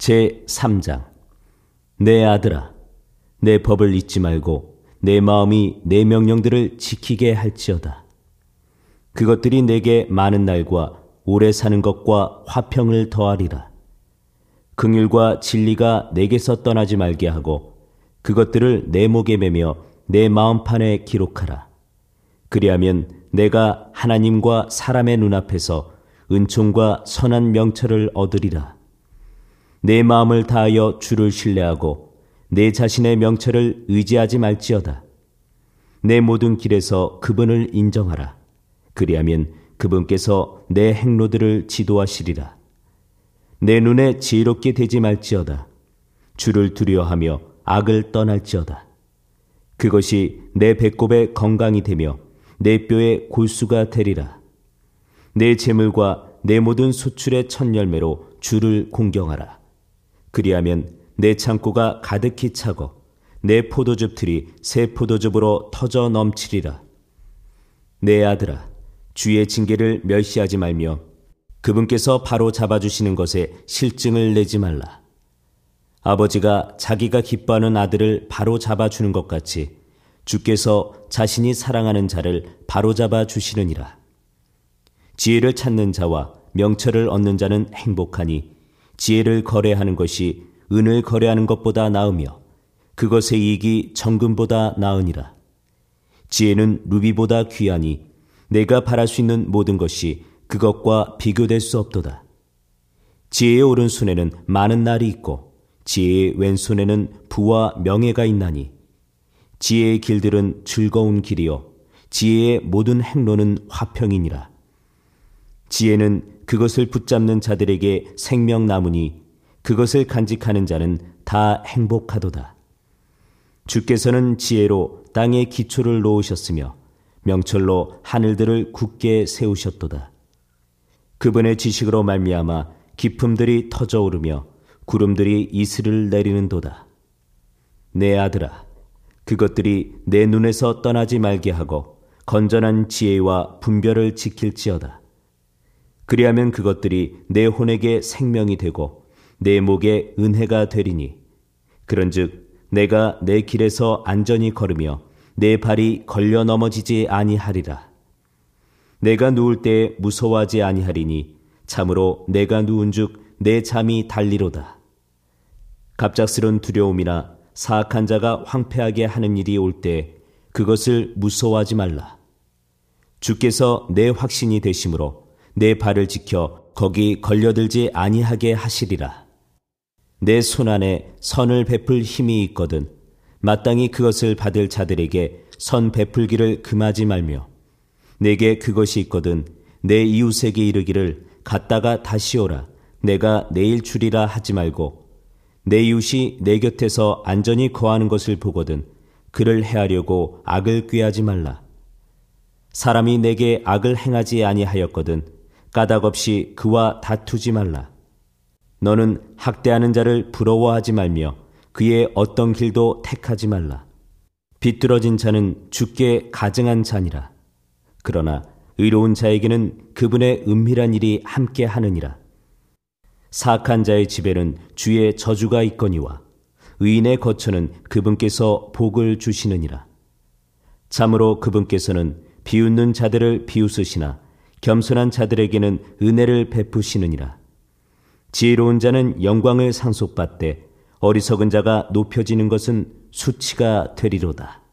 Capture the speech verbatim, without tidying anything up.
제삼 장. 내 아들아, 내 법을 잊지 말고 내 마음이 내 명령들을 지키게 할지어다. 그것들이 내게 많은 날과 오래 사는 것과 화평을 더하리라. 긍휼과 진리가 내게서 떠나지 말게 하고 그것들을 내 목에 매며 내 마음판에 기록하라. 그리하면 내가 하나님과 사람의 눈앞에서 은총과 선한 명철을 얻으리라. 내 마음을 다하여 주를 신뢰하고 내 자신의 명철을 의지하지 말지어다. 내 모든 길에서 그분을 인정하라. 그리하면 그분께서 내 행로들을 지도하시리라. 내 눈에 지혜롭게 되지 말지어다. 주를 두려워하며 악을 떠날지어다. 그것이 내 배꼽의 건강이 되며 내 뼈의 골수가 되리라. 내 재물과 내 모든 수출의 첫 열매로 주를 공경하라. 그리하면 내 창고가 가득히 차고 내 포도즙 틀이 새 포도즙으로 터져 넘치리라. 내 아들아, 주의 징계를 멸시하지 말며 그분께서 바로 잡아주시는 것에 실증을 내지 말라. 아버지가 자기가 기뻐하는 아들을 바로 잡아주는 것 같이 주께서 자신이 사랑하는 자를 바로 잡아주시느니라. 지혜를 찾는 자와 명철을 얻는 자는 행복하니 지혜를 거래하는 것이 은을 거래하는 것보다 나으며 그것의 이익이 정금보다 나으니라. 지혜는 루비보다 귀하니 내가 바랄 수 있는 모든 것이 그것과 비교될 수 없도다. 지혜의 오른손에는 많은 날이 있고 지혜의 왼손에는 부와 명예가 있나니 지혜의 길들은 즐거운 길이요 지혜의 모든 행로는 화평이니라. 지혜는 그것을 붙잡는 자들에게 생명나무니 그것을 간직하는 자는 다 행복하도다. 주께서는 지혜로 땅의 기초를 놓으셨으며 명철로 하늘들을 굳게 세우셨도다. 그분의 지식으로 말미암아 기품들이 터져오르며 구름들이 이슬을 내리는도다. 내 아들아, 그것들이 내 눈에서 떠나지 말게 하고 건전한 지혜와 분별을 지킬지어다. 그리하면 그것들이 내 혼에게 생명이 되고 내 목에 은혜가 되리니 그런즉 내가 내 길에서 안전히 걸으며 내 발이 걸려 넘어지지 아니하리라. 내가 누울 때에 무서워하지 아니하리니 참으로 내가 누운즉 내 잠이 달리로다. 갑작스런 두려움이나 사악한 자가 황폐하게 하는 일이 올 때 그것을 무서워하지 말라. 주께서 내 확신이 되심으로 내 발을 지켜 거기 걸려들지 아니하게 하시리라. 내 손안에 선을 베풀 힘이 있거든 마땅히 그것을 받을 자들에게 선 베풀기를 금하지 말며 내게 그것이 있거든 내 이웃에게 이르기를 갔다가 다시 오라 내가 내일 주리라 하지 말고 내 이웃이 내 곁에서 안전히 거하는 것을 보거든 그를 해하려고 악을 꾀하지 말라. 사람이 내게 악을 행하지 아니하였거든 까닭 없이 그와 다투지 말라. 너는 학대하는 자를 부러워하지 말며 그의 어떤 길도 택하지 말라. 비뚤어진 자는 주께 가증한 자니라. 그러나 의로운 자에게는 그분의 은밀한 일이 함께 하느니라. 사악한 자의 집에는 주의 저주가 있거니와 의인의 거처는 그분께서 복을 주시느니라. 참으로 그분께서는 비웃는 자들을 비웃으시나 겸손한 자들에게는 은혜를 베푸시느니라. 지혜로운 자는 영광을 상속받되 어리석은 자가 높여지는 것은 수치가 되리로다.